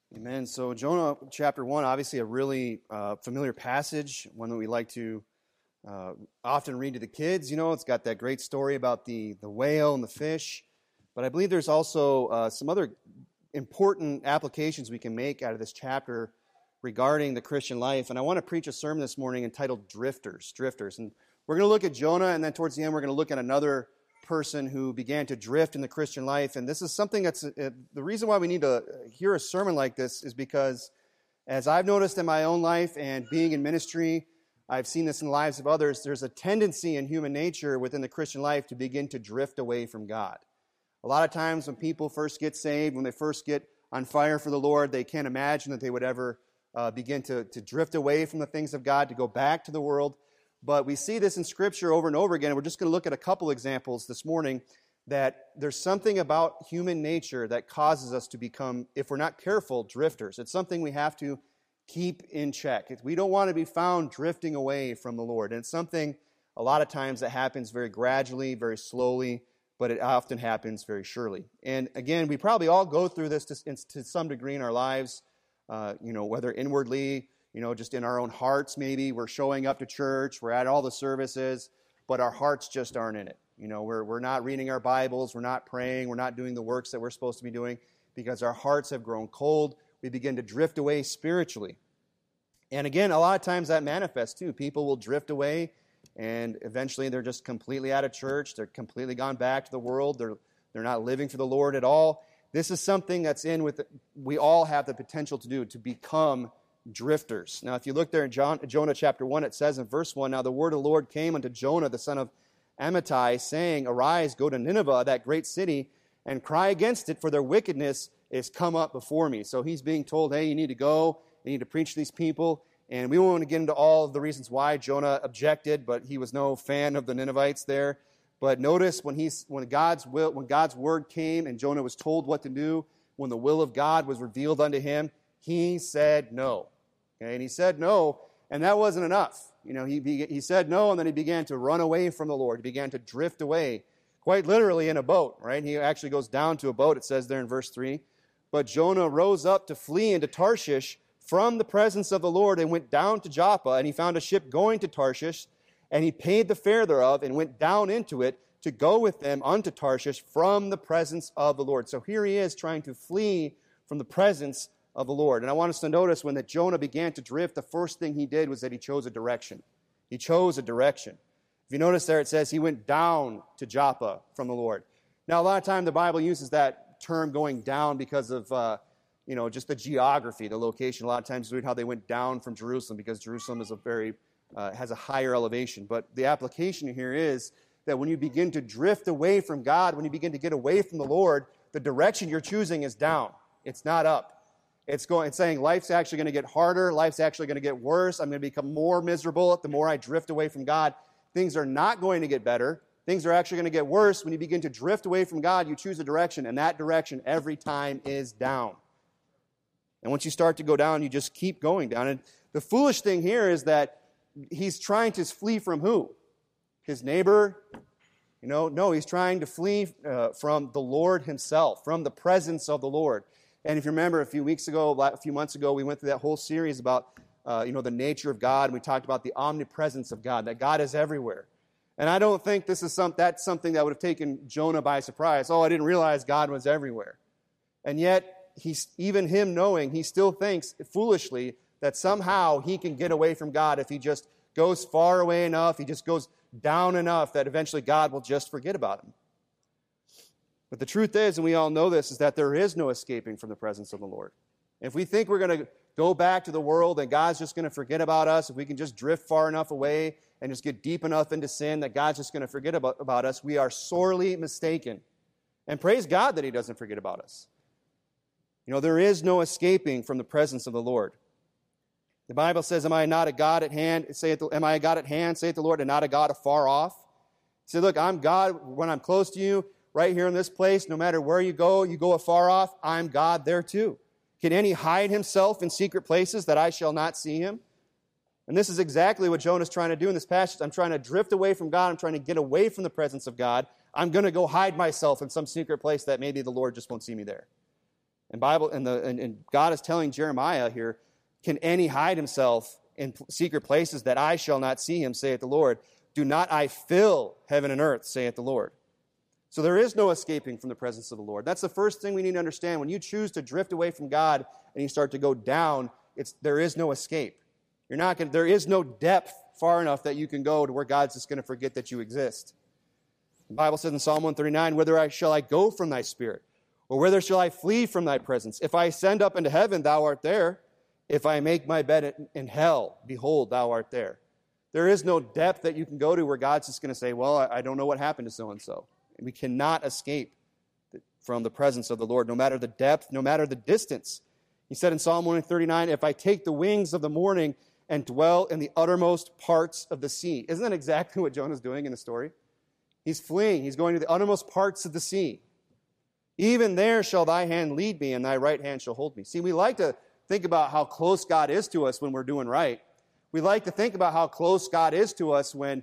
Amen. So Jonah chapter 1, obviously a really familiar passage, one that we like to often read to the kids. You know, it's got that great story about the whale and the fish. But I believe there's also some other important applications we can make out of this chapter regarding the Christian life. And I want to preach a sermon this morning entitled Drifters. And we're going to look at Jonah, and then towards the end we're going to look at another person who began to drift in the Christian life. And this is something that's the reason why we need to hear a sermon like this is because as I've noticed in my own life and being in ministry, I've seen this in the lives of others, there's a tendency in human nature within the Christian life to begin to drift away from God. A lot of times when people first get saved, when they first get on fire for the Lord, they can't imagine that they would ever begin to drift away from the things of God, to go back to the world. But we see this in Scripture over and over again. We're just going to look at a couple examples this morning that there's something about human nature that causes us to become, if we're not careful, drifters. It's something we have to keep in check. We don't want to be found drifting away from the Lord. And it's something a lot of times that happens very gradually, very slowly, but it often happens very surely. And again, we probably all go through this to some degree in our lives, whether inwardly, just in our own hearts maybe. We're showing up to church, we're at all the services, but our hearts just aren't in it. We're not reading our Bibles, we're not praying, we're not doing the works that we're supposed to be doing because our hearts have grown cold. We begin to drift away spiritually. And again, a lot of times that manifests too. People will drift away and eventually they're just completely out of church. They're completely gone back to the world. They're not living for the Lord at all. This is something that's we all have the potential to do, to become drifters. Now, if you look there in Jonah chapter 1, it says in verse 1, "Now the word of the Lord came unto Jonah, the son of Amittai, saying, Arise, go to Nineveh, that great city, and cry against it, for their wickedness is come up before me." So he's being told, hey, you need to go, you need to preach to these people. And we won't want to get into all of the reasons why Jonah objected, but he was no fan of the Ninevites there. But notice when God's word came and Jonah was told what to do, when the will of God was revealed unto him, he said no. Okay, and he said no, and that wasn't enough. He said no, and then he began to run away from the Lord. He began to drift away, quite literally in a boat, right? He actually goes down to a boat, it says there in verse 3. But Jonah rose up to flee into Tarshish from the presence of the Lord and went down to Joppa, and he found a ship going to Tarshish, and he paid the fare thereof and went down into it to go with them unto Tarshish from the presence of the Lord. So here he is trying to flee from the presence of the Lord. And I want us to notice when that Jonah began to drift, the first thing he did was that he chose a direction. He chose a direction. If you notice there, it says he went down to Joppa from the Lord. Now, a lot of time the Bible uses that term going down because of, just the geography, the location. A lot of times we read how they went down from Jerusalem because Jerusalem is has a higher elevation. But the application here is that when you begin to drift away from God, when you begin to get away from the Lord, the direction you're choosing is down. It's not up. It's saying life's actually going to get harder. Life's actually going to get worse. I'm going to become more miserable the more I drift away from God. Things are not going to get better. Things are actually going to get worse. When you begin to drift away from God, you choose a direction, and that direction every time is down. And once you start to go down, you just keep going down. And the foolish thing here is that he's trying to flee from who? His neighbor? No, he's trying to flee from the Lord himself, from the presence of the Lord. And if you remember, a few months ago, we went through that whole series about, the nature of God, and we talked about the omnipresence of God, that God is everywhere. And I don't think that's something that would have taken Jonah by surprise. Oh, I didn't realize God was everywhere. And yet, even him knowing, he still thinks foolishly that somehow he can get away from God if he just goes far away enough, he just goes down enough that eventually God will just forget about him. But the truth is, and we all know this, is that there is no escaping from the presence of the Lord. If we think we're going to go back to the world and God's just going to forget about us, if we can just drift far enough away and just get deep enough into sin that God's just going to forget about us, we are sorely mistaken. And praise God that he doesn't forget about us. There is no escaping from the presence of the Lord. The Bible says, Am I a God at hand, saith the Lord, and not a God afar off? Say, look, I'm God when I'm close to you, right here in this place. No matter where you go afar off, I'm God there too. Can any hide himself in secret places that I shall not see him? And this is exactly what Jonah's trying to do in this passage. I'm trying to drift away from God. I'm trying to get away from the presence of God. I'm going to go hide myself in some secret place that maybe the Lord just won't see me there. And God is telling Jeremiah here, can any hide himself in secret places that I shall not see him, saith the Lord? Do not I fill heaven and earth, saith the Lord. So there is no escaping from the presence of the Lord. That's the first thing we need to understand. When you choose to drift away from God and you start to go down, there is no escape. There is no depth far enough that you can go to where God's just going to forget that you exist. The Bible says in Psalm 139, whither shall I go from thy spirit? Or whither shall I flee from thy presence? If I ascend up into heaven, thou art there. If I make my bed in hell, behold, thou art there. There is no depth that you can go to where God's just going to say, well, I don't know what happened to so-and-so. We cannot escape from the presence of the Lord, no matter the depth, no matter the distance. He said in Psalm 139, if I take the wings of the morning and dwell in the uttermost parts of the sea. Isn't that exactly what Jonah's doing in the story? He's fleeing. He's going to the uttermost parts of the sea. Even there shall thy hand lead me, and thy right hand shall hold me. See, we like to think about how close God is to us when we're doing right. We like to think about how close God is to us when,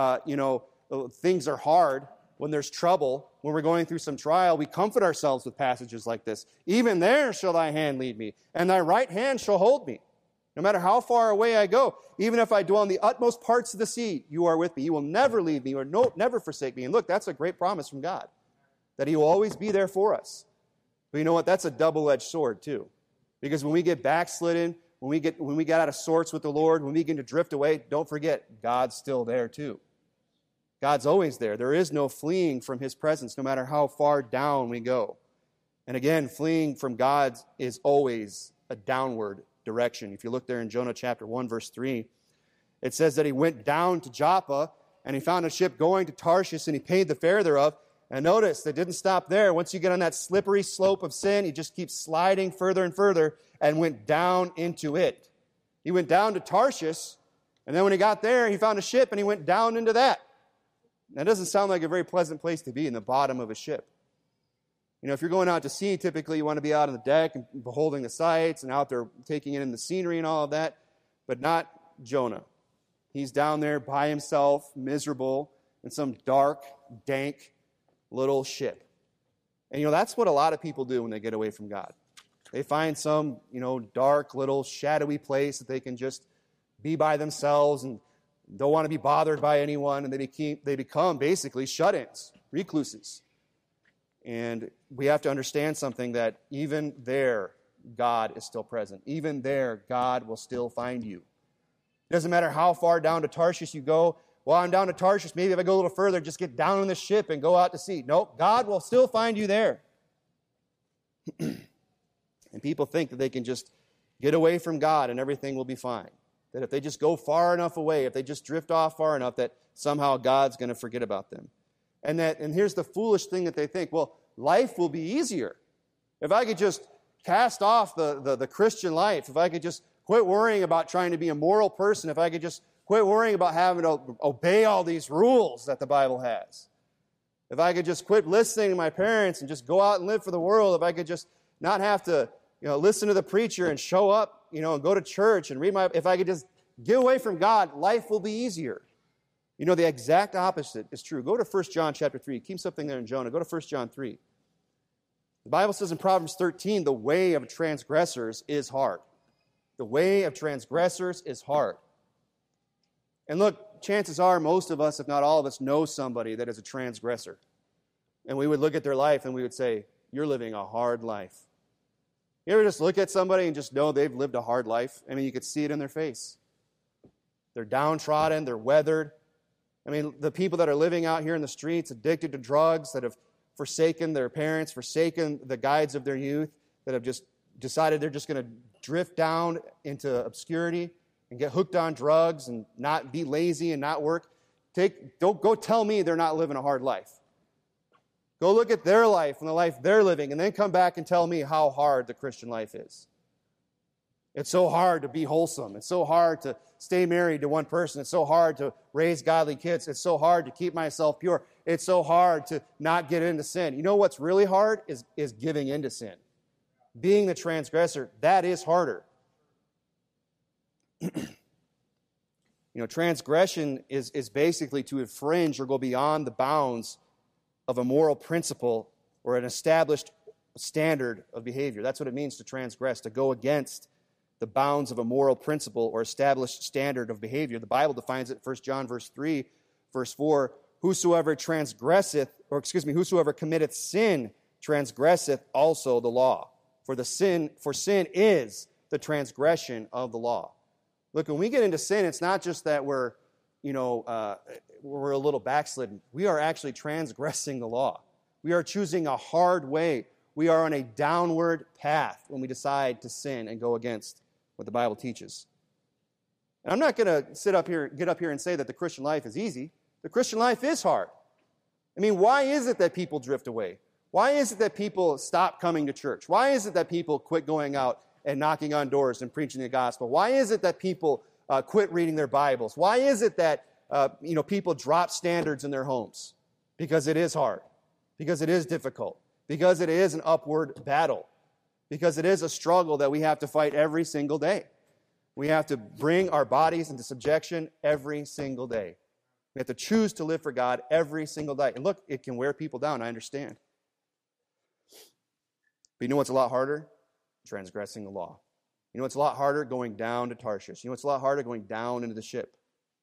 things are hard, when there's trouble, when we're going through some trial. We comfort ourselves with passages like this. Even there shall thy hand lead me, and thy right hand shall hold me. No matter how far away I go, even if I dwell in the utmost parts of the sea, you are with me. You will never leave me or never forsake me. And look, that's a great promise from God, that he will always be there for us. But you know what? That's a double-edged sword too. Because when we get backslidden, when we get out of sorts with the Lord, when we begin to drift away, don't forget, God's still there too. God's always there. There is no fleeing from his presence, no matter how far down we go. And again, fleeing from God is always a downward direction. If you look there in Jonah chapter 1, verse 3, it says that he went down to Joppa, and he found a ship going to Tarshish, and he paid the fare thereof. And notice, they didn't stop there. Once you get on that slippery slope of sin, you just keep sliding further and further, and went down into it. He went down to Tarshish, and then when he got there, he found a ship, and he went down into that. That doesn't sound like a very pleasant place to be, in the bottom of a ship. You know, if you're going out to sea, typically you want to be out on the deck and beholding the sights and out there taking in the scenery and all of that, but not Jonah. He's down there by himself, miserable, in some dark, dank little ship. And, that's what a lot of people do when they get away from God. They find some, dark, little, shadowy place that they can just be by themselves and don't want to be bothered by anyone, and they become basically shut-ins, recluses. And we have to understand something, that even there, God is still present. Even there, God will still find you. It doesn't matter how far down to Tarshish you go. Well, I'm down to Tarshish. Maybe if I go a little further, just get down on the ship and go out to sea. Nope, God will still find you there. And people think that they can just get away from God and everything will be fine. That if they just go far enough away, if they just drift off far enough, that somehow God's going to forget about them. And here's the foolish thing that they think, well, life will be easier. If I could just cast off the Christian life, if I could just quit worrying about trying to be a moral person, if I could just quit worrying about having to obey all these rules that the Bible has, if I could just quit listening to my parents and just go out and live for the world, if I could just not have to listen to the preacher and show up, and go to church and if I could just get away from God, life will be easier. The exact opposite is true. Go to 1 John chapter 3. Keep something there in Jonah. Go to 1 John 3. The Bible says in Proverbs 13, the way of transgressors is hard. The way of transgressors is hard. And look, chances are most of us, if not all of us, know somebody that is a transgressor. And we would look at their life and we would say, you're living a hard life. You ever just look at somebody and just know they've lived a hard life? I mean, you could see it in their face. They're downtrodden, they're weathered. I mean, the people that are living out here in the streets, addicted to drugs, that have forsaken their parents, forsaken the guides of their youth, that have just decided they're just going to drift down into obscurity and get hooked on drugs and not be lazy and not work. Don't go tell me they're not living a hard life. Go look at their life and the life they're living, and then come back and tell me how hard the Christian life is. It's so hard to be wholesome. It's so hard to stay married to one person. It's so hard to raise godly kids. It's so hard to keep myself pure. It's so hard to not get into sin. You know what's really hard is giving into sin. Being the transgressor, that is harder. Transgression is basically to infringe or go beyond the bounds of a moral principle or an established standard of behavior. That's what it means to transgress, to go against the bounds of a moral principle or established standard of behavior. The Bible defines it, 1 John verse 3, verse 4, whosoever committeth sin transgresseth also the law. For sin is the transgression of the law. Look, when we get into sin, it's not just that we're a little backslidden. We are actually transgressing the law. We are choosing a hard way. We are on a downward path when we decide to sin and go against what the Bible teaches. And I'm not going to get up here and say that the Christian life is easy. The Christian life is hard. I mean, why is it that people drift away? Why is it that people stop coming to church? Why is it that people quit going out and knocking on doors and preaching the gospel? Why is it that people quit reading their Bibles? Why is it that people drop standards in their homes? Because it is hard. Because it is difficult. Because it is an upward battle. Because it is a struggle that we have to fight every single day. We have to bring our bodies into subjection every single day. We have to choose to live for God every single day. And look, it can wear people down, I understand. But you know what's a lot harder? Transgressing the law. You know what's a lot harder? Going down to Tarshish. You know what's a lot harder? Going down into the ship.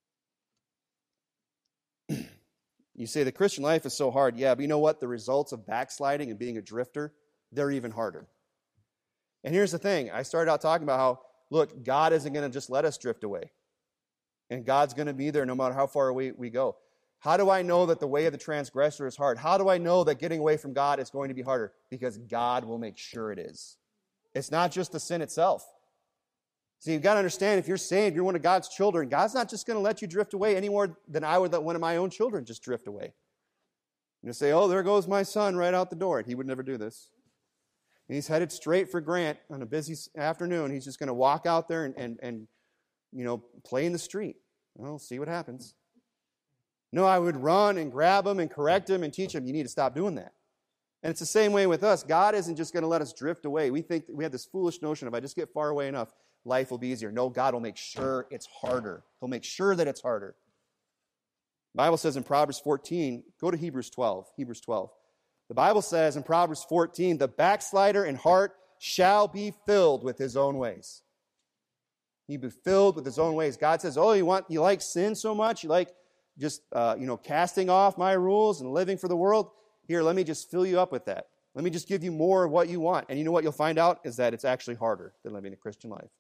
You say the Christian life is so hard. Yeah, but you know what? The results of backsliding and being a drifter, they're even harder. And here's the thing. I started out talking about how, look, God isn't going to just let us drift away. And God's going to be there no matter how far away we go. How do I know that the way of the transgressor is hard? How do I know that getting away from God is going to be harder? Because God will make sure it is. It's not just the sin itself. See, you've got to understand, if you're saved, you're one of God's children, God's not just going to let you drift away any more than I would let one of my own children just drift away. You say, oh, there goes my son right out the door. He would never do this. And he's headed straight for Grant on a busy afternoon. He's just going to walk out there and play in the street. Well, see what happens. No, I would run and grab him and correct him and teach him, you need to stop doing that. And it's the same way with us. God isn't just going to let us drift away. We think we have this foolish notion, if I just get far away enough, life will be easier. No, God will make sure it's harder. He'll make sure that it's harder. The Bible says in Proverbs 14, go to Hebrews 12. The Bible says in Proverbs 14, the backslider in heart shall be filled with his own ways. He'll be filled with his own ways. God says, oh, you like sin so much? You like just casting off my rules and living for the world? Here, let me just fill you up with that. Let me just give you more of what you want. And you know what you'll find out is that it's actually harder than living a Christian life.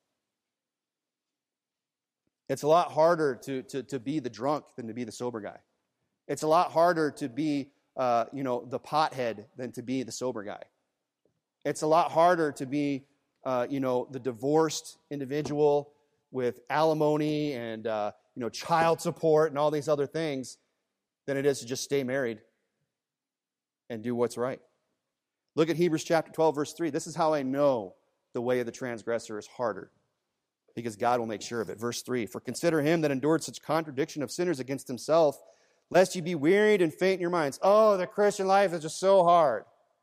It's a lot harder to be the drunk than to be the sober guy. It's a lot harder to be the pothead than to be the sober guy. It's a lot harder to be the divorced individual with alimony and child support and all these other things than it is to just stay married and do what's right. Look at Hebrews chapter 12, verse 3. This is how I know the way of the transgressor is harder, because God will make sure of it. Verse 3, for consider him that endured such contradiction of sinners against himself, lest ye be wearied and faint in your minds. Oh, the Christian life is just so hard.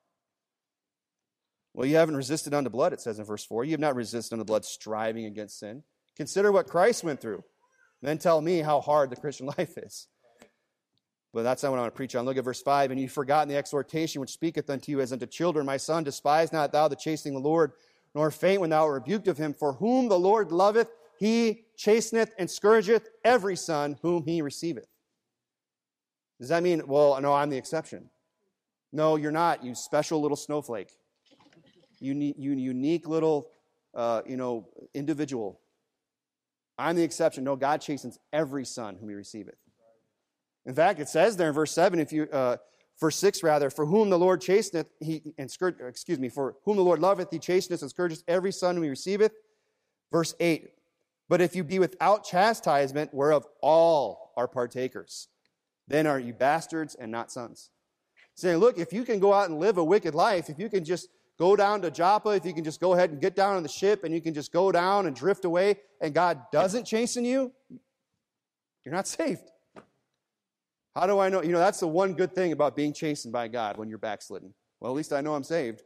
Well, you haven't resisted unto blood, it says in verse 4. You have not resisted unto blood, striving against sin. Consider what Christ went through. Then tell me how hard the Christian life is. But that's not what I want to preach on. Look at verse 5. And you've forgotten the exhortation which speaketh unto you as unto children. My son, despise not thou the chastening of the Lord, nor faint when thou art rebuked of him. For whom the Lord loveth, he chasteneth and scourgeth every son whom he receiveth. Does that mean, well, no, I'm the exception? No, you're not, you special little snowflake. You unique little, individual. I'm the exception. No, God chastens every son whom he receiveth. In fact, it says there in verse 7, verse 6 rather, for whom the Lord chasteneth, for whom the Lord loveth, he chasteneth and scourgeth every son whom he receiveth. Verse 8, but if you be without chastisement, whereof all are partakers, then are you bastards and not sons. Saying, look, if you can go out and live a wicked life, if you can just go down to Joppa, if you can just go ahead and get down on the ship and you can just go down and drift away and God doesn't chasten you, you're not saved. How do I know? That's the one good thing about being chastened by God when you're backslidden. Well, at least I know I'm saved.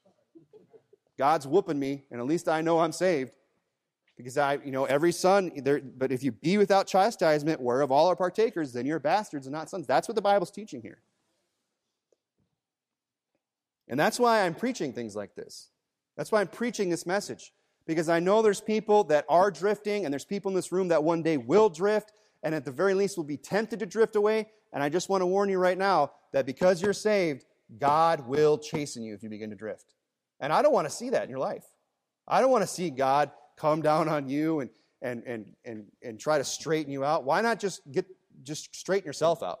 God's whooping me, and at least I know I'm saved. Because every son, but if you be without chastisement, whereof all are partakers, then you're bastards and not sons. That's what the Bible's teaching here. And that's why I'm preaching things like this. That's why I'm preaching this message. Because I know there's people that are drifting, and there's people in this room that one day will drift, and at the very least will be tempted to drift away. And I just want to warn you right now that because you're saved, God will chasten you if you begin to drift. And I don't want to see that in your life. I don't want to see God come down on you and try to straighten you out. Why not just straighten yourself out?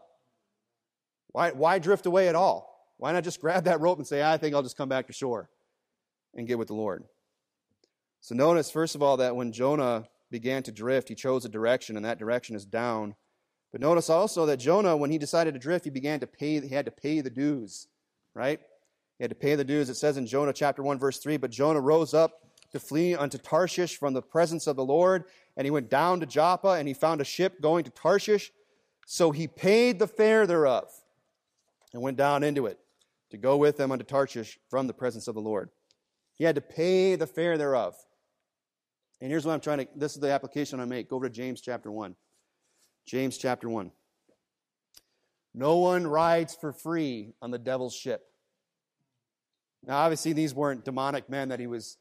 Why drift away at all? Why not just grab that rope and say, I think I'll just come back to shore and get with the Lord? So notice, first of all, that when Jonah began to drift, he chose a direction, and that direction is down. But notice also that Jonah, when he decided to drift, he had to pay the dues, right? He had to pay the dues. It says in Jonah chapter 1, verse 3, but Jonah rose up to flee unto Tarshish from the presence of the Lord, and he went down to Joppa, and he found a ship going to Tarshish. So he paid the fare thereof and went down into it to go with them unto Tarshish from the presence of the Lord. He had to pay the fare thereof. And here's what this is the application I make. Go over to James chapter 1. James chapter 1. No one rides for free on the devil's ship. Now, obviously, these weren't demonic men that he was,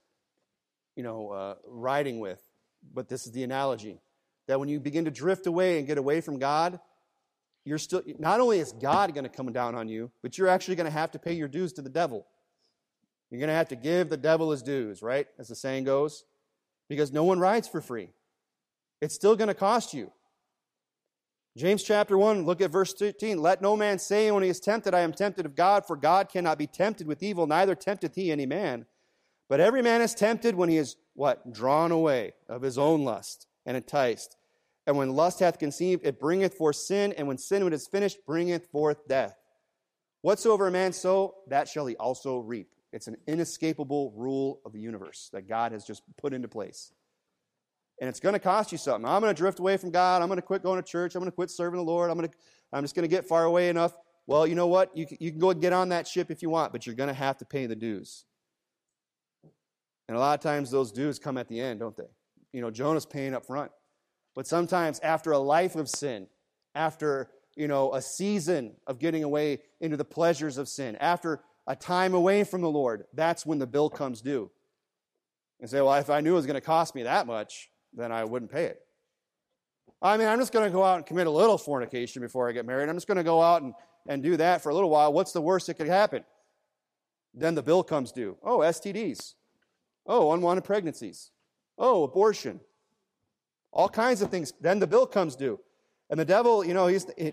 riding with. But this is the analogy. That when you begin to drift away and get away from God, you're still, not only is God going to come down on you, but you're actually going to have to pay your dues to the devil. You're going to have to give the devil his dues, right? As the saying goes. Because no one rides for free. It's still going to cost you. James chapter 1, look at verse 13. Let no man say when he is tempted, I am tempted of God, for God cannot be tempted with evil, neither tempteth he any man. But every man is tempted when he is, what? Drawn away of his own lust and enticed. And when lust hath conceived, it bringeth forth sin, and when sin is finished, bringeth forth death. Whatsoever a man sow, that shall he also reap. It's an inescapable rule of the universe that God has just put into place. And it's going to cost you something. I'm going to drift away from God. I'm going to quit going to church. I'm going to quit serving the Lord. I'm just going to get far away enough. Well, you know what? You can go and get on that ship if you want, but you're going to have to pay the dues. And a lot of times those dues come at the end, don't they? Jonah's paying up front. But sometimes after a life of sin, after, a season of getting away into the pleasures of sin, after a time away from the Lord, that's when the bill comes due. And say, well, if I knew it was going to cost me that much, then I wouldn't pay it. I'm just going to go out and commit a little fornication before I get married. I'm just going to go out and do that for a little while. What's the worst that could happen? Then the bill comes due. Oh, STDs. Oh, unwanted pregnancies. Oh, abortion. All kinds of things. Then the bill comes due. And the devil, you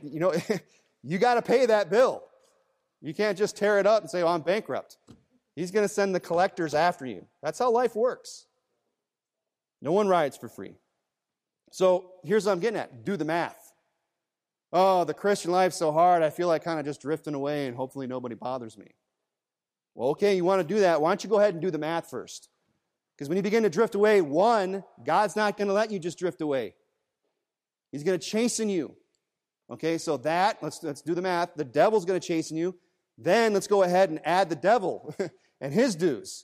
got to pay that bill. You can't just tear it up and say, I'm bankrupt. He's going to send the collectors after you. That's how life works. No one rides for free. So here's what I'm getting at. Do the math. Oh, the Christian life's so hard. I feel like kind of just drifting away and hopefully nobody bothers me. Well, okay, you want to do that. Why don't you go ahead and do the math first? Because when you begin to drift away, God's not going to let you just drift away. He's going to chasten you. Okay, so let's do the math. The devil's going to chasten you. Then let's go ahead and add the devil and his dues.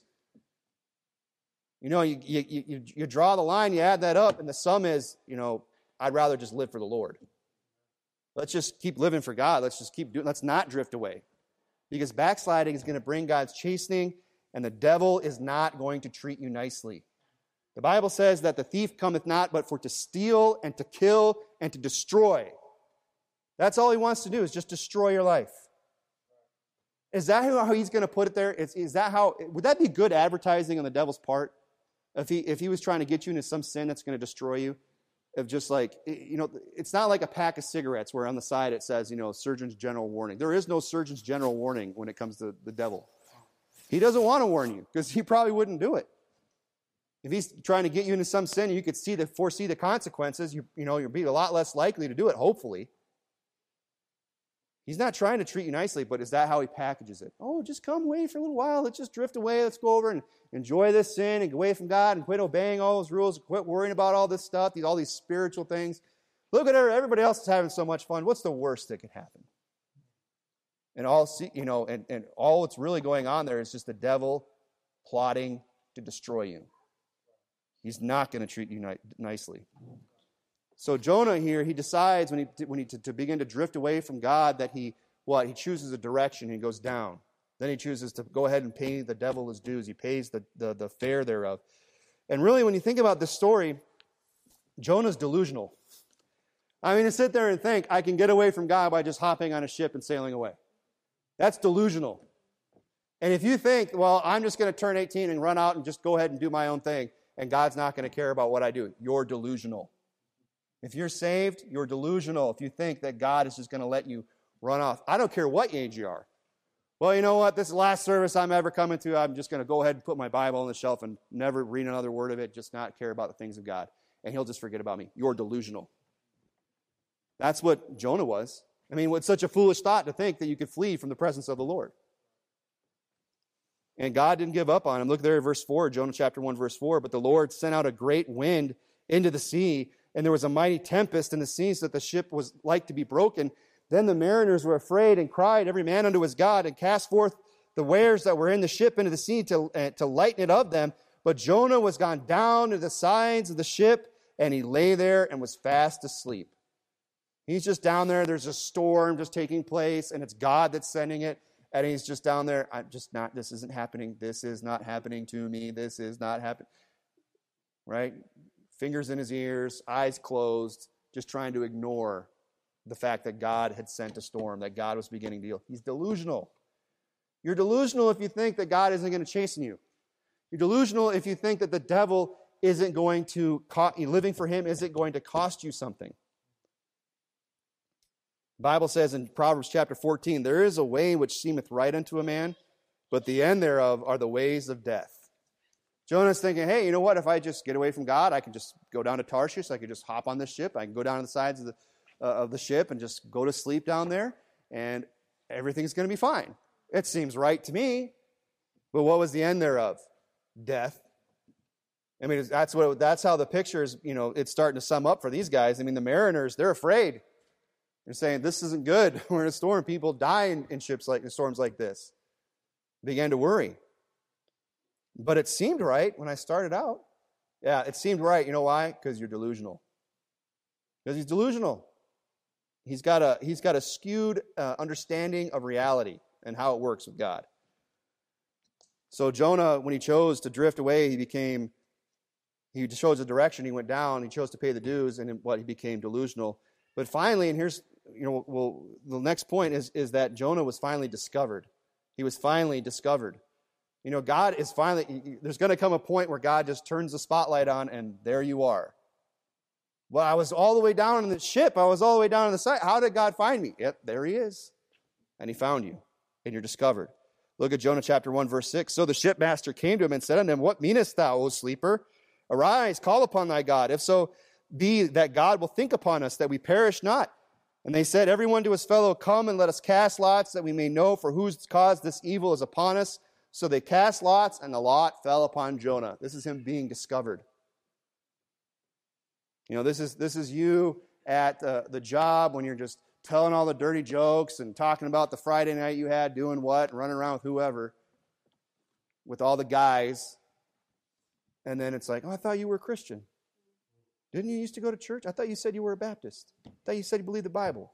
You draw the line, you add that up, and the sum is, I'd rather just live for the Lord. Let's just keep living for God. Let's not drift away. Because backsliding is going to bring God's chastening, and the devil is not going to treat you nicely. The Bible says that the thief cometh not but for to steal and to kill and to destroy. That's all he wants to do, is just destroy your life. Is that how he's going to put it there? Would that be good advertising on the devil's part? If he was trying to get you into some sin that's going to destroy you? Of just it's not like a pack of cigarettes where on the side it says, Surgeon's General Warning. There is no Surgeon's General Warning when it comes to the devil. He doesn't want to warn you because he probably wouldn't do it. If he's trying to get you into some sin and you could foresee the consequences, you'll be a lot less likely to do it, hopefully. He's not trying to treat you nicely, but is that how he packages it? Oh, just come away for a little while. Let's just drift away. Let's go over and enjoy this sin and get away from God and quit obeying all those rules, quit worrying about all this stuff, all these spiritual things. Look at everybody else is having so much fun. What's the worst that could happen? And all that's really going on there is just the devil plotting to destroy you. He's not going to treat you nicely. So Jonah here, he decides when he to begin to drift away from God that he chooses a direction and he goes down. Then he chooses to go ahead and pay the devil his dues. He pays the fare thereof. And really, when you think about this story, Jonah's delusional. I mean, to sit there and think, I can get away from God by just hopping on a ship and sailing away. That's delusional. And if you think, well, I'm just going to turn 18 and run out and just go ahead and do my own thing, and God's not going to care about what I do, you're delusional. If you're saved, you're delusional if you think that God is just going to let you run off. I don't care what age you are. Well, you know what? This is the last service I'm ever coming to. I'm just going to go ahead and put my Bible on the shelf and never read another word of it, just not care about the things of God. And he'll just forget about me. You're delusional. That's what Jonah was. I mean, it's such a foolish thought to think that you could flee from the presence of the Lord. And God didn't give up on him. Look there at verse 4, Jonah chapter 1, verse 4. But the Lord sent out a great wind into the sea, and there was a mighty tempest in the sea, so that the ship was like to be broken. Then the mariners were afraid and cried, every man unto his God, and cast forth the wares that were in the ship into the sea to lighten it of them. But Jonah was gone down to the sides of the ship, and he lay there and was fast asleep. He's just down there. There's a storm just taking place, and it's God that's sending it. And he's just down there. This isn't happening. This is not happening to me. This is not happening. Right? Fingers in his ears, eyes closed, just trying to ignore the fact that God had sent a storm, that God was beginning to deal. He's delusional. You're delusional if you think that God isn't going to chasten you. You're delusional if you think that the devil isn't going to, living for him isn't going to cost you something. The Bible says in Proverbs chapter 14, there is a way which seemeth right unto a man, but the end thereof are the ways of death. Jonah's thinking, hey, you know what? If I just get away from God, I can just go down to Tarshish. I can just hop on this ship. I can go down to the sides of the ship and just go to sleep down there, and everything's going to be fine. It seems right to me. But what was the end thereof? Death. I mean, that's how the picture is, it's starting to sum up for these guys. I mean, the mariners, they're afraid. They're saying, this isn't good. We're in a storm. People die in storms like this. They began to worry. But it seemed right when I started out. Yeah, it seemed right. You know why? Because you're delusional. Because he's delusional. He's got a skewed understanding of reality and how it works with God. So Jonah, when he chose to drift away, he chose a direction. He went down. He chose to pay the dues, and he became delusional. But finally, and here's, the next point is that Jonah was finally discovered. He was finally discovered. God is finally, there's going to come a point where God just turns the spotlight on, and there you are. Well, I was all the way down in the ship. I was all the way down on the side. How did God find me? Yep, there he is. And he found you, and you're discovered. Look at Jonah chapter 1, verse 6. So the shipmaster came to him and said unto him, what meanest thou, O sleeper? Arise, call upon thy God. If so be that God will think upon us, that we perish not. And they said, every one to his fellow, come and let us cast lots, that we may know for whose cause this evil is upon us. So they cast lots, and the lot fell upon Jonah. This is him being discovered. This is you at the job when you're just telling all the dirty jokes and talking about the Friday night you had, doing what, and running around with whoever, with all the guys. And then it's like, oh, I thought you were a Christian. Didn't you used to go to church? I thought you said you were a Baptist. I thought you said you believed the Bible.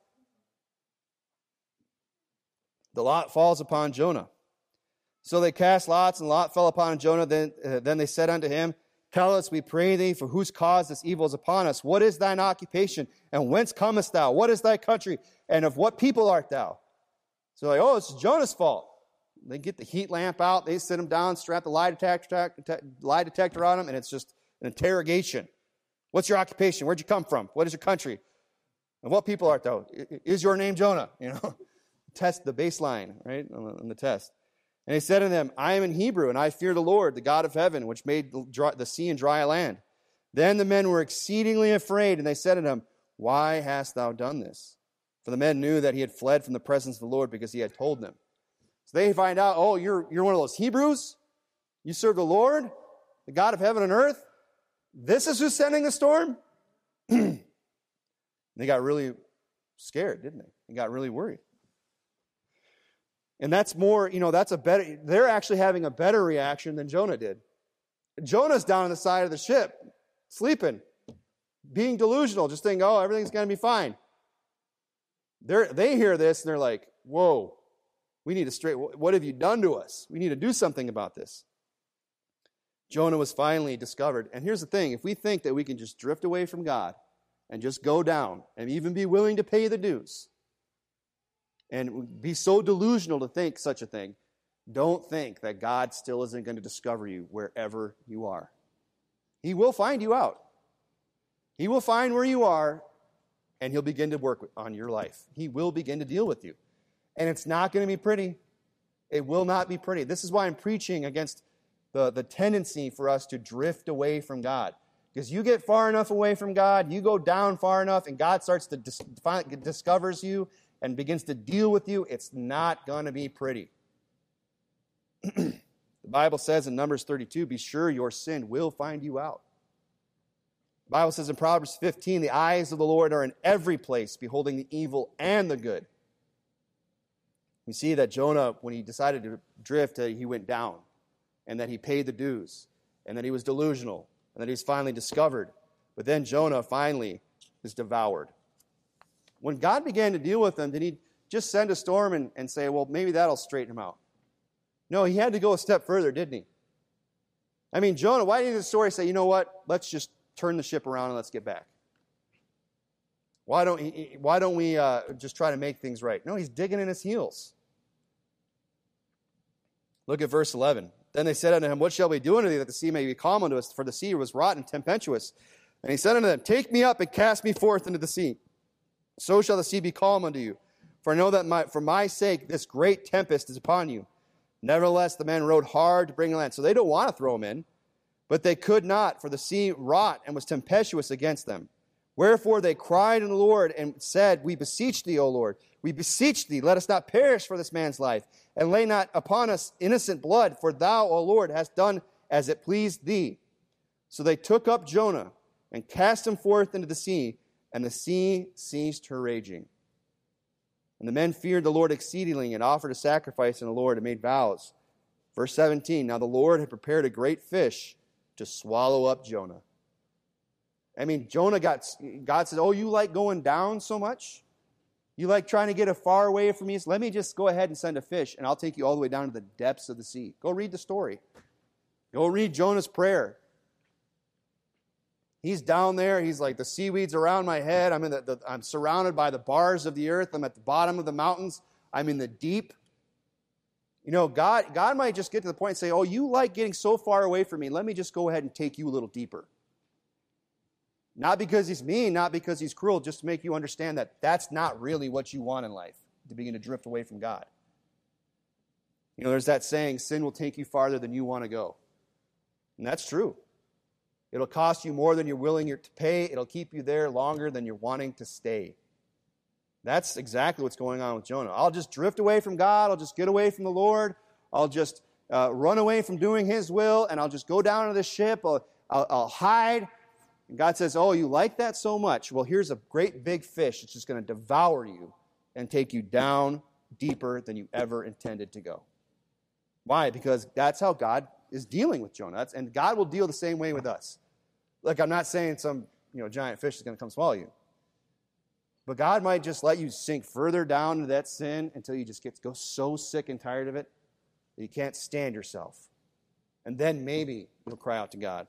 The lot falls upon Jonah. So they cast lots, and Lot fell upon Jonah. Then they said unto him, tell us, we pray thee, for whose cause this evil is upon us. What is thine occupation, and whence comest thou? What is thy country, and of what people art thou? So they're like, oh, it's Jonah's fault. They get the heat lamp out. They sit him down, strap the lie detector on him, and it's just an interrogation. What's your occupation? Where'd you come from? What is your country? And what people art thou? Is your name Jonah? Test the baseline, right, on the test. And he said unto them, I am in Hebrew, and I fear the Lord, the God of heaven, which made the sea and dry land. Then the men were exceedingly afraid, and they said unto him, why hast thou done this? For the men knew that he had fled from the presence of the Lord, because he had told them. So they find out, oh, you're one of those Hebrews? You serve the Lord, the God of heaven and earth? This is who's sending the storm? They got really scared, didn't they? They got really worried. And that's more, they're actually having a better reaction than Jonah did. Jonah's down on the side of the ship, sleeping, being delusional, just thinking, oh, everything's going to be fine. They hear this, and they're like, whoa, We need to what have you done to us? We need to do something about this. Jonah was finally discovered. And here's the thing. If we think that we can just drift away from God and just go down and even be willing to pay the dues and be so delusional to think such a thing, don't think that God still isn't going to discover you wherever you are. He will find you out. He will find where you are, and He'll begin to work on your life. He will begin to deal with you. And it's not going to be pretty. It will not be pretty. This is why I'm preaching against the tendency for us to drift away from God. Because you get far enough away from God, you go down far enough, and God starts to discovers you and begins to deal with you, it's not going to be pretty. The Bible says in Numbers 32, be sure your sin will find you out. The Bible says in Proverbs 15, the eyes of the Lord are in every place, beholding the evil and the good. We see that Jonah, when he decided to drift, he went down, and that he paid the dues, and that he was delusional, and that he was finally discovered. But then Jonah finally is devoured. When God began to deal with him, did He just send a storm and say, well, maybe that'll straighten him out? No, He had to go a step further, didn't He? I mean, Jonah, why didn't the story say, you know what, let's just turn the ship around and let's get back? Why don't we just try to make things right? No, he's digging in his heels. Look at verse 11. Then they said unto him, what shall we do unto thee that the sea may be calm unto us? For the sea was wrought and tempestuous. And he said unto them, take me up and cast me forth into the sea. So shall the sea be calm unto you. For I know that for my sake this great tempest is upon you. Nevertheless, the men rowed hard to bring land. So they don't want to throw him in, but they could not, for the sea wrought and was tempestuous against them. Wherefore they cried unto the Lord and said, we beseech thee, O Lord, we beseech thee, let us not perish for this man's life, and lay not upon us innocent blood, for thou, O Lord, hast done as it pleased thee. So they took up Jonah and cast him forth into the sea, and the sea ceased her raging. And the men feared the Lord exceedingly, and offered a sacrifice unto the Lord, and made vows. Verse 17, now the Lord had prepared a great fish to swallow up Jonah. I mean, God said, oh, you like going down so much? You like trying to get far away from me? So let me just go ahead and send a fish, and I'll take you all the way down to the depths of the sea. Go read the story. Go read Jonah's prayer. He's down there. He's like, the seaweed's around my head. I'm surrounded by the bars of the earth. I'm at the bottom of the mountains. I'm in the deep. You know, God might just get to the point and say, oh, you like getting so far away from me. Let me just go ahead and take you a little deeper. Not because He's mean, not because He's cruel, just to make you understand that that's not really what you want in life, to begin to drift away from God. You know, there's that saying, sin will take you farther than you want to go. And that's true. It'll cost you more than you're willing to pay. It'll keep you there longer than you're wanting to stay. That's exactly what's going on with Jonah. I'll just drift away from God. I'll just get away from the Lord. I'll just run away from doing His will, and I'll just go down to the ship. I'll hide. And God says, oh, you like that so much? Well, here's a great big fish that's just going to devour you and take you down deeper than you ever intended to go. Why? Because that's how God is dealing with Jonah. And God will deal the same way with us. Look, I'm not saying some giant fish is going to come swallow you. But God might just let you sink further down into that sin until you just go so sick and tired of it that you can't stand yourself. And then maybe you'll cry out to God.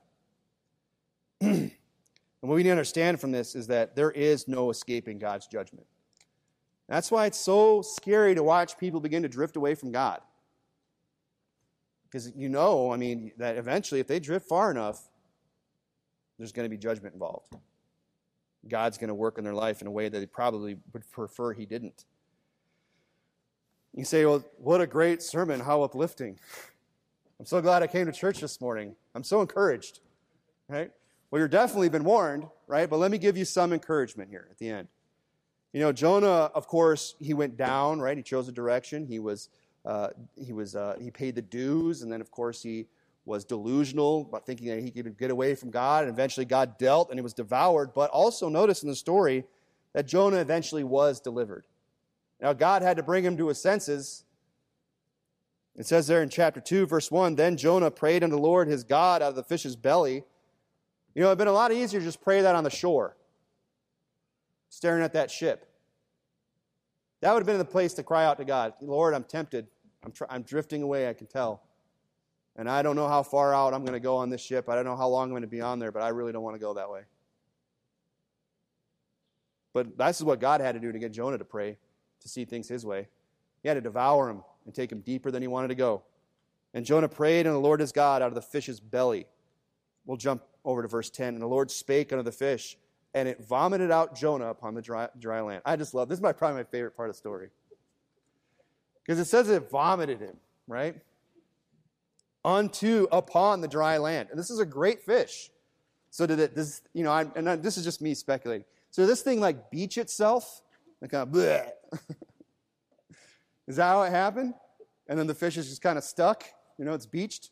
And what we need to understand from this is that there is no escaping God's judgment. That's why it's so scary to watch people begin to drift away from God. Because that eventually if they drift far enough, there's going to be judgment involved. God's going to work in their life in a way that He probably would prefer He didn't. You say, well, what a great sermon, how uplifting. I'm so glad I came to church this morning. I'm so encouraged, right? Well, you're definitely been warned, right? But let me give you some encouragement here at the end. Jonah, of course, he went down, right? He chose a direction. He paid the dues, and then, of course, he was delusional about thinking that he could get away from God, and eventually God dealt, and he was devoured. But also notice in the story that Jonah eventually was delivered. Now, God had to bring him to his senses. It says there in chapter 2, verse 1, then Jonah prayed unto the Lord his God out of the fish's belly. It'd been a lot easier to just pray that on the shore, staring at that ship. That would have been the place to cry out to God. Lord, I'm tempted. I'm drifting away, I can tell. And I don't know how far out I'm going to go on this ship. I don't know how long I'm going to be on there, but I really don't want to go that way. But this is what God had to do to get Jonah to pray, to see things his way. He had to devour him and take him deeper than he wanted to go. And Jonah prayed unto the Lord his God out of the fish's belly. We'll jump over to verse 10. And the Lord spake unto the fish, and it vomited out Jonah upon the dry land. I just love this. Is probably my favorite part of the story. Because it says it vomited him, right? Upon the dry land. And this is a great fish. So did it, this, you know, this is just me speculating. So did this thing like beach itself? Like kind of bleh. Is that how it happened? And then the fish is just kind of stuck? You know, it's beached?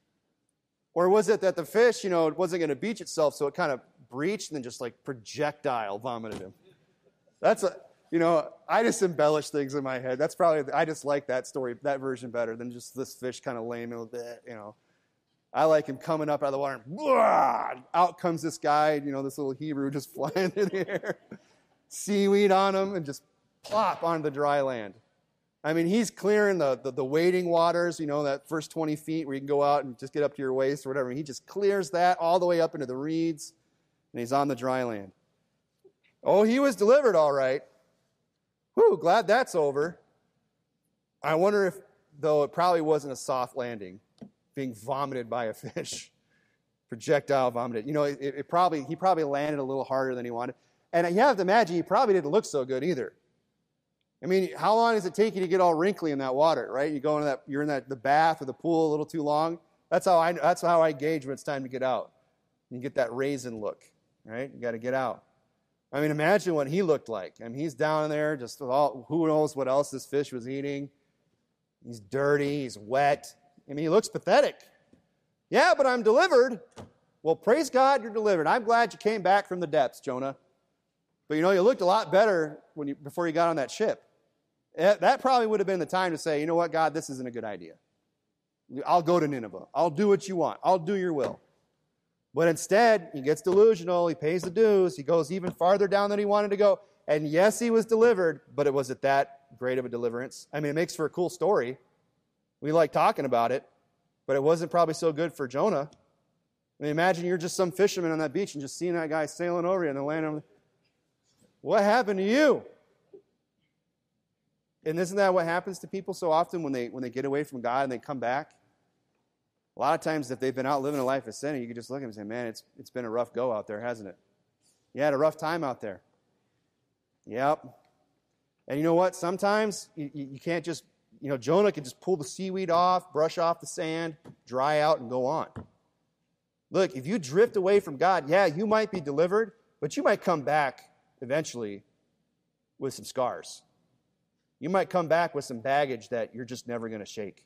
Or was it that the fish, you know, it wasn't going to beach itself, so it kind of breached and then just like projectile vomited him? That's a, you know, I just embellish things in my head. That's probably, I just like that story, that version better than just this fish kind of laying in with it, you know. I like him coming up out of the water and blah, out comes this guy, you know, this little Hebrew just flying through the air. Seaweed on him and just plop onto the dry land. I mean, he's clearing the wading waters, you know, that first 20 feet where you can go out and just get up to your waist or whatever. He just clears that all the way up into the reeds, and he's on the dry land. Oh, he was delivered all right. Whew, glad that's over. I wonder if, though, it probably wasn't a soft landing, being vomited by a fish. Projectile vomited. You know, he probably landed a little harder than he wanted. And you have to imagine he probably didn't look so good either. I mean, how long does it take you to get all wrinkly in that water, right? You go into that, you're in the bath or the pool a little too long. That's how I gauge when it's time to get out. You get that raisin look, right? You got to get out. I mean, imagine what he looked like. I mean, he's down there just with who knows what else this fish was eating. He's dirty, he's wet. I mean, he looks pathetic. Yeah, but I'm delivered. Well, praise God, you're delivered. I'm glad you came back from the depths, Jonah. But you know, you looked a lot better before you got on that ship. That probably would have been the time to say, you know what, God, this isn't a good idea. I'll go to Nineveh. I'll do what you want. I'll do your will. But instead, he gets delusional. He pays the dues. He goes even farther down than he wanted to go. And yes, he was delivered, but it wasn't that great of a deliverance. I mean, it makes for a cool story. We like talking about it, but it wasn't probably so good for Jonah. I mean, imagine you're just some fisherman on that beach and just seeing that guy sailing over you and then landing over. What happened to you? And isn't that what happens to people so often when they get away from God and they come back? A lot of times, if they've been out living a life of sin, you can just look at them and say, man, it's been a rough go out there, hasn't it? You had a rough time out there. Yep. And you know what? Sometimes you can't just, you know, Jonah could just pull the seaweed off, brush off the sand, dry out, and go on. Look, if you drift away from God, yeah, you might be delivered, but you might come back eventually with some scars. You might come back with some baggage that you're just never going to shake.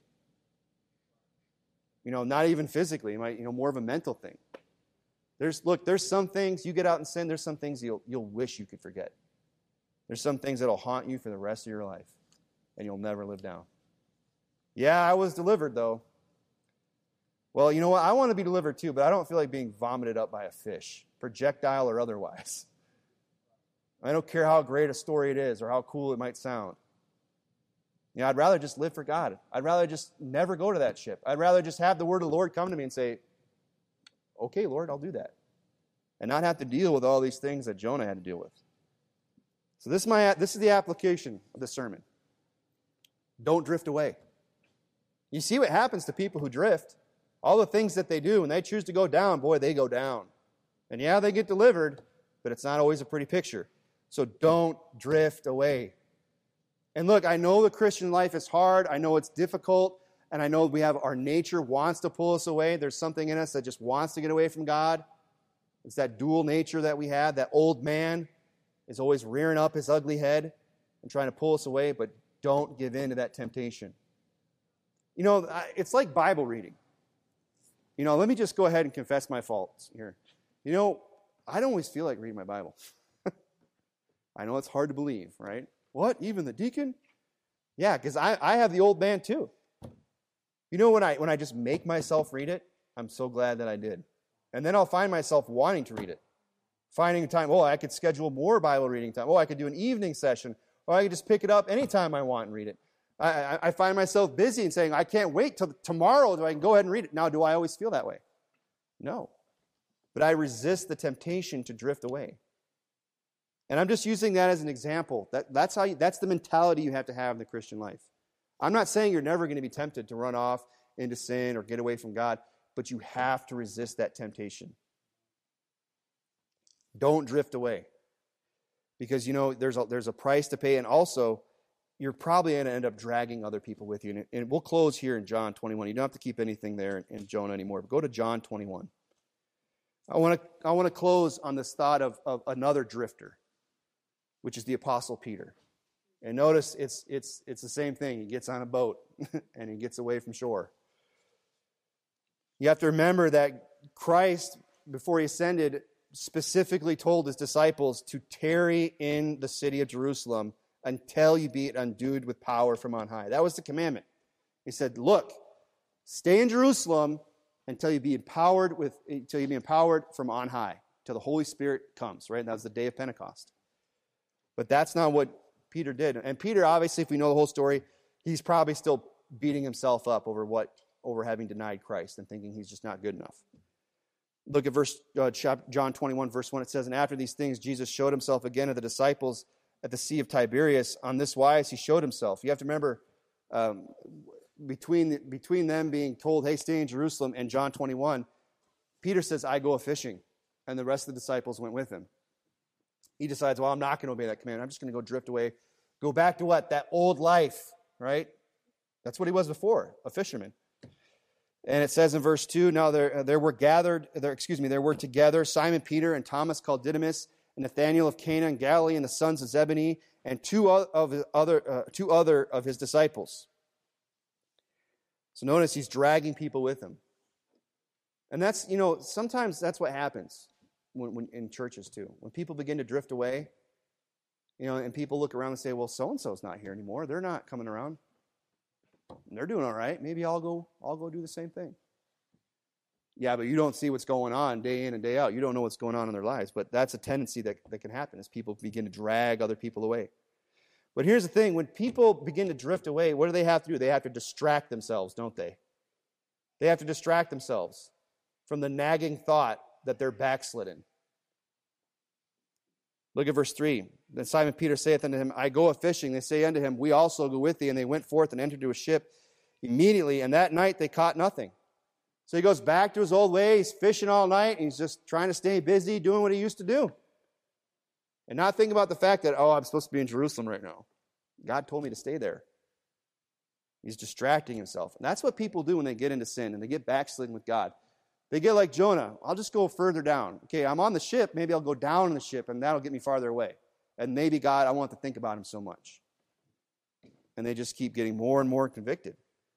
You know, not even physically. You might, you know, more of a mental thing. There's some things you get out and sin. There's some things you'll wish you could forget. There's some things that'll haunt you for the rest of your life, and you'll never live down. Yeah, I was delivered though. Well, you know what? I want to be delivered too, but I don't feel like being vomited up by a fish, projectile or otherwise. I don't care how great a story it is or how cool it might sound. You know, I'd rather just live for God. I'd rather just never go to that ship. I'd rather just have the word of the Lord come to me and say, okay, Lord, I'll do that. And not have to deal with all these things that Jonah had to deal with. So this is the application of the sermon. Don't drift away. You see what happens to people who drift. All the things that they do, when they choose to go down, boy, they go down. And yeah, they get delivered, but it's not always a pretty picture. So don't drift away. And look, I know the Christian life is hard. I know it's difficult. And I know our nature wants to pull us away. There's something in us that just wants to get away from God. It's that dual nature that we have. That old man is always rearing up his ugly head and trying to pull us away, but don't give in to that temptation. You know, it's like Bible reading. You know, let me just go ahead and confess my faults here. You know, I don't always feel like reading my Bible. I know it's hard to believe, right? What? Even the deacon? Yeah, because I have the old man too. You know, when I just make myself read it, I'm so glad that I did. And then I'll find myself wanting to read it. Finding time, I could schedule more Bible reading time. I could do an evening session. Or I can just pick it up anytime I want and read it. I find myself busy and saying, I can't wait till tomorrow so I can go ahead and read it. Now, do I always feel that way? No. But I resist the temptation to drift away. And I'm just using that as an example. That's the mentality you have to have in the Christian life. I'm not saying you're never going to be tempted to run off into sin or get away from God, but you have to resist that temptation. Don't drift away. Because, there's a price to pay, and also, you're probably going to end up dragging other people with you. And we'll close here in John 21. You don't have to keep anything there in Jonah anymore, but go to John 21. I want to close on this thought of another drifter, which is the Apostle Peter. And notice it's the same thing. He gets on a boat and he gets away from shore. You have to remember that Christ, before he ascended, specifically told his disciples to tarry in the city of Jerusalem until you be endued with power from on high. That was the commandment. He said, look, stay in Jerusalem until you be empowered from on high, till the Holy Spirit comes, right? And that was the day of Pentecost. But that's not what Peter did. And Peter, obviously, if we know the whole story, he's probably still beating himself up over having denied Christ and thinking he's just not good enough. Look at John 21, verse 1. It says, and after these things, Jesus showed himself again to the disciples at the Sea of Tiberias. On this wise, he showed himself. You have to remember, between them being told, hey, stay in Jerusalem, and John 21, Peter says, I go a-fishing. And the rest of the disciples went with him. He decides, well, I'm not going to obey that command. I'm just going to go drift away. Go back to what? That old life, right? That's what he was before, a fisherman. And it says in verse 2, now there were together Simon Peter and Thomas called Didymus, and Nathanael of Cana in Galilee, and the sons of Zebedee, and two other of his disciples. So notice he's dragging people with him. And that's, sometimes that's what happens when in churches too. When people begin to drift away, and people look around and say, well, so-and-so's not here anymore. They're not coming around. They're doing all right. Maybe I'll go do the same thing. Yeah, but you don't see what's going on day in and day out. You don't know what's going on in their lives. But that's a tendency that can happen as people begin to drag other people away. But here's the thing. When people begin to drift away, what do they have to do? They have to distract themselves, don't they? They have to distract themselves from the nagging thought that they're backslidden. Look at verse 3. Then Simon Peter saith unto him, I go a-fishing. They say unto him, we also go with thee. And they went forth and entered into a ship immediately. And that night they caught nothing. So he goes back to his old way. He's fishing all night. And he's just trying to stay busy doing what he used to do. And not thinking about the fact that, I'm supposed to be in Jerusalem right now. God told me to stay there. He's distracting himself. And that's what people do when they get into sin and they get backslidden with God. They get like Jonah. I'll just go further down. Okay, I'm on the ship. Maybe I'll go down in the ship, and that'll get me farther away. And maybe God, I won't have to think about him so much. And they just keep getting more and more convicted.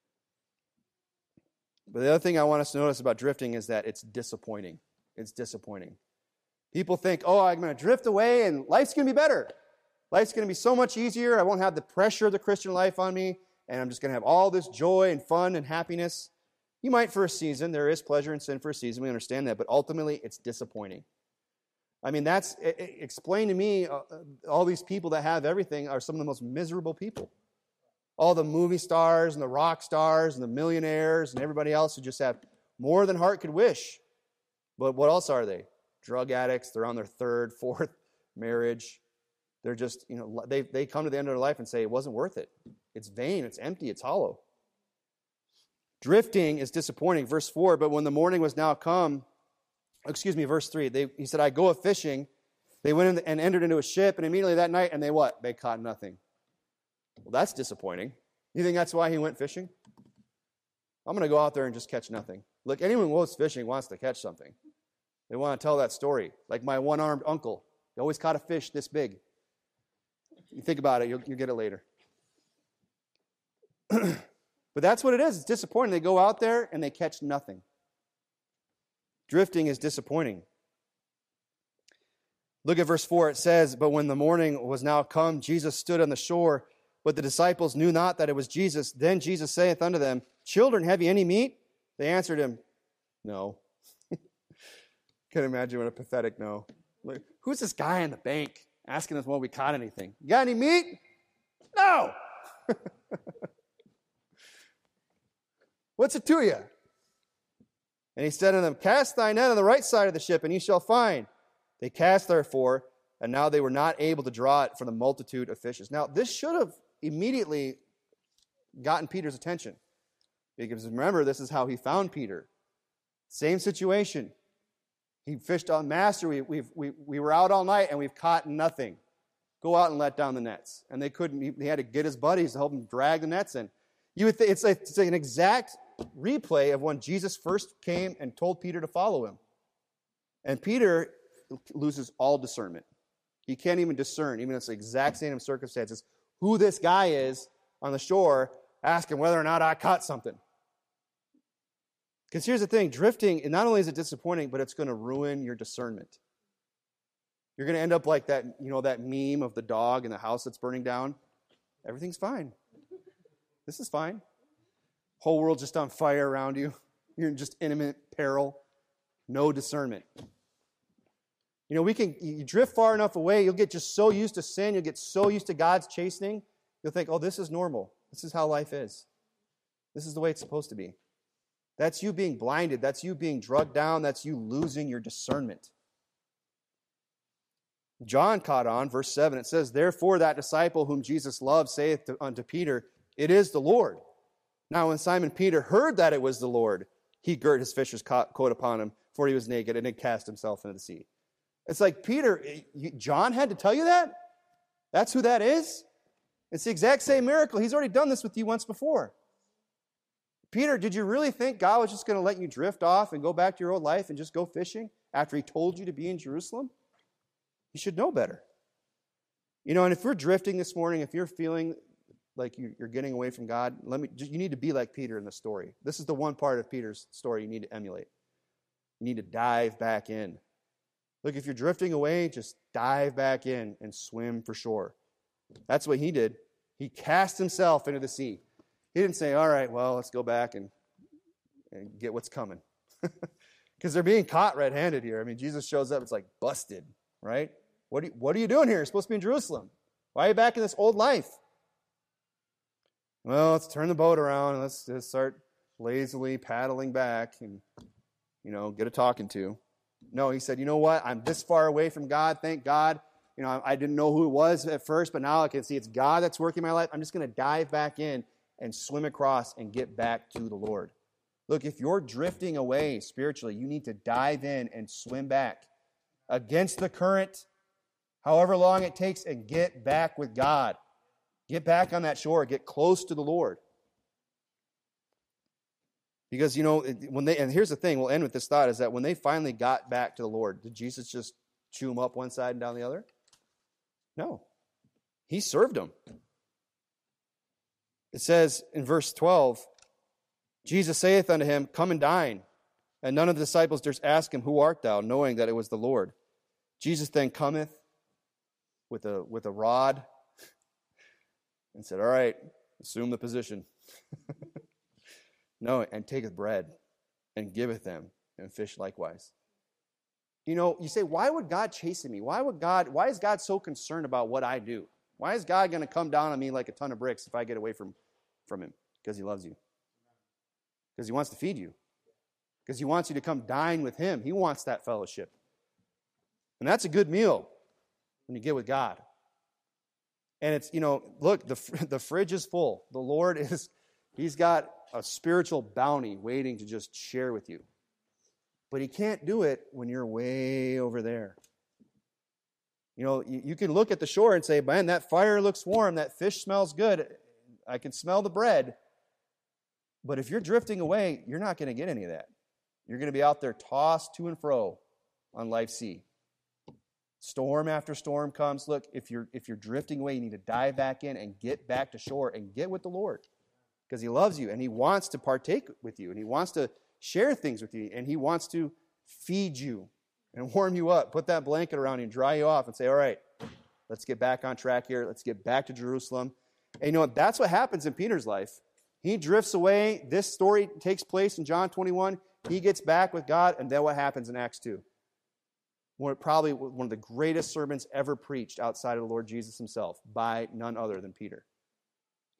But the other thing I want us to notice about drifting is that it's disappointing. It's disappointing. People think, I'm going to drift away, and life's going to be better. Life's going to be so much easier. I won't have the pressure of the Christian life on me, and I'm just going to have all this joy and fun and happiness. You might for a season. There is pleasure in sin for a season. We understand that. But ultimately, it's disappointing. I mean, explain to me, all these people that have everything are some of the most miserable people. All the movie stars and the rock stars and the millionaires and everybody else who just have more than heart could wish. But what else are they? Drug addicts. They're on their third, fourth marriage. They're just, they come to the end of their life and say, it wasn't worth it. It's vain. It's empty. It's hollow. Drifting is disappointing. Verse 4, but when the morning was now come, verse 3, he said, I go a-fishing. They went in and entered into a ship, and immediately that night, and they what? They caught nothing. Well, that's disappointing. You think that's why he went fishing? I'm going to go out there and just catch nothing. Look, anyone who goes fishing wants to catch something. They want to tell that story. Like my one-armed uncle. He always caught a fish this big. You think about it, you'll get it later. But that's what it is. It's disappointing. They go out there and they catch nothing. Drifting is disappointing. Look at verse 4. It says, but when the morning was now come, Jesus stood on the shore, but the disciples knew not that it was Jesus. Then Jesus saith unto them, children, have ye any meat? They answered him, no. Can't imagine what a pathetic no. Like, who's this guy in the bank asking us whether we caught anything? You got any meat? No! What's it to you? And he said unto them, cast thy net on the right side of the ship, and ye shall find. They cast therefore, and now they were not able to draw it for the multitude of fishes. Now, this should have immediately gotten Peter's attention. Because remember, this is how he found Peter. Same situation. He fished on, Master, we were out all night and we've caught nothing. Go out and let down the nets. And they couldn't, he had to get his buddies to help him drag the nets in. You would think it's an exact replay of when Jesus first came and told Peter to follow him. And Peter loses all discernment. He can't even discern, even if it's the exact same circumstances, who this guy is on the shore, ask him whether or not I caught something. Because here's the thing, drifting, and not only is it disappointing, but it's going to ruin your discernment. You're going to end up like that, that meme of the dog in the house that's burning down. Everything's fine. This is fine. Whole world's just on fire around you. You're in just imminent peril. No discernment. You drift far enough away, you'll get just so used to sin, you'll get so used to God's chastening, you'll think, oh, this is normal. This is how life is. This is the way it's supposed to be. That's you being blinded. That's you being drugged down. That's you losing your discernment. John caught on, verse 7, it says, therefore that disciple whom Jesus loved saith unto Peter, it is the Lord. Now when Simon Peter heard that it was the Lord, he girt his fisher's coat upon him, for he was naked, and had cast himself into the sea. It's like, Peter, John had to tell you that? That's who that is? It's the exact same miracle. He's already done this with you once before. Peter, did you really think God was just going to let you drift off and go back to your old life and just go fishing after he told you to be in Jerusalem? You should know better. And if we're drifting this morning, if you're feeling like you're getting away from God, you need to be like Peter in the story. This is the one part of Peter's story you need to emulate. You need to dive back in. Look, if you're drifting away, just dive back in and swim for shore. That's what he did. He cast himself into the sea. He didn't say, all right, well, let's go back and get what's coming. Because they're being caught red-handed here. I mean, Jesus shows up, it's like busted, right? What are you doing here? You're supposed to be in Jerusalem. Why are you back in this old life? Well, let's turn the boat around and let's just start lazily paddling back and, get a talking to. No, he said, you know what? I'm this far away from God. Thank God. I didn't know who it was at first, but now I can see it's God that's working my life. I'm just going to dive back in and swim across and get back to the Lord. Look, if you're drifting away spiritually, you need to dive in and swim back against the current, however long it takes, and get back with God. Get back on that shore. Get close to the Lord. Because, and here's the thing, we'll end with this thought, is that when they finally got back to the Lord, did Jesus just chew them up one side and down the other? No. He served them. It says in verse 12, Jesus saith unto him, come and dine. And none of the disciples durst ask him, who art thou, knowing that it was the Lord. Jesus then cometh with a rod and said, all right, assume the position. No, and taketh bread and giveth them, and fish likewise. You say, why would God chasten me? Why is God so concerned about what I do? Why is God going to come down on me like a ton of bricks if I get away from him? Because he loves you. Because he wants to feed you. Because he wants you to come dine with him. He wants that fellowship. And that's a good meal when you get with God. And it's, look, the fridge is full. The Lord he's got a spiritual bounty waiting to just share with you. But he can't do it when you're way over there. You can look at the shore and say, man, that fire looks warm, that fish smells good, I can smell the bread. But if you're drifting away, you're not going to get any of that. You're going to be out there tossed to and fro on life's sea. Storm after storm comes. Look, if you're drifting away, you need to dive back in and get back to shore and get with the Lord. Because he loves you and he wants to partake with you and he wants to share things with you and he wants to feed you and warm you up, put that blanket around you and dry you off and say, all right, let's get back on track here. Let's get back to Jerusalem. And that's what happens in Peter's life. He drifts away. This story takes place in John 21. He gets back with God, and then what happens in Acts 2? Probably one of the greatest sermons ever preached outside of the Lord Jesus himself by none other than Peter.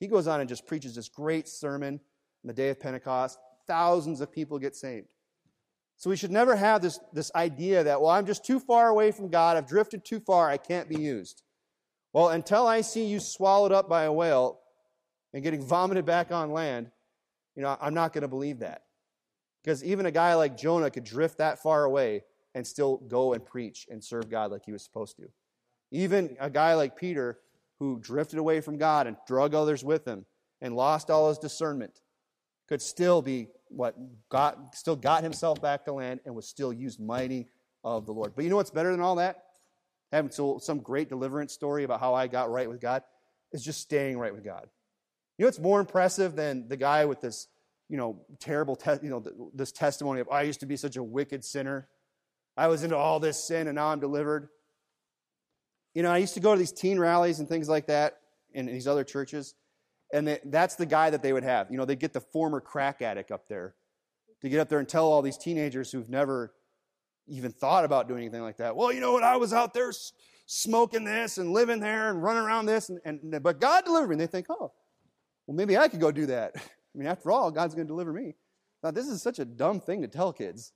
He goes on and just preaches this great sermon on the day of Pentecost. Thousands of people get saved. So we should never have this idea that, well, I'm just too far away from God. I've drifted too far. I can't be used. Well, until I see you swallowed up by a whale and getting vomited back on land, I'm not going to believe that. Because even a guy like Jonah could drift that far away and still go and preach and serve God like he was supposed to. Even a guy like Peter, who drifted away from God and drug others with him and lost all his discernment, could still be still got himself back to land and was still used mighty of the Lord. But you know what's better than all that? Having some great deliverance story about how I got right with God is just staying right with God. You know what's more impressive than the guy with this, terrible, this testimony of, I used to be such a wicked sinner. I was into all this sin and now I'm delivered. I used to go to these teen rallies and things like that in these other churches, and that's the guy that they would have. They'd get the former crack addict up there to get up there and tell all these teenagers who've never even thought about doing anything like that. Well, you know what? I was out there smoking this and living there and running around this, but God delivered me. And they think, oh, well, maybe I could go do that. I mean, after all, God's going to deliver me. Now, this is such a dumb thing to tell kids.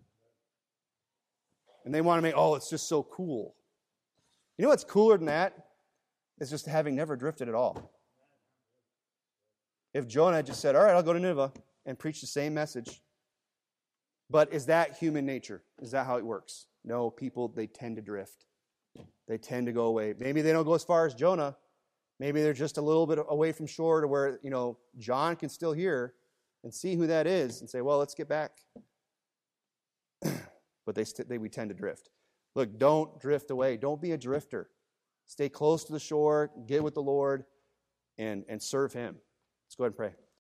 And they want to make, it's just so cool. You know what's cooler than that? It's just having never drifted at all. If Jonah just said, all right, I'll go to Nineveh and preach the same message. But is that human nature? Is that how it works? No, people, they tend to drift. They tend to go away. Maybe they don't go as far as Jonah. Maybe they're just a little bit away from shore to where, John can still hear and see who that is and say, well, let's get back. But we tend to drift. Look, don't drift away. Don't be a drifter. Stay close to the shore, get with the Lord, and serve Him. Let's go ahead and pray.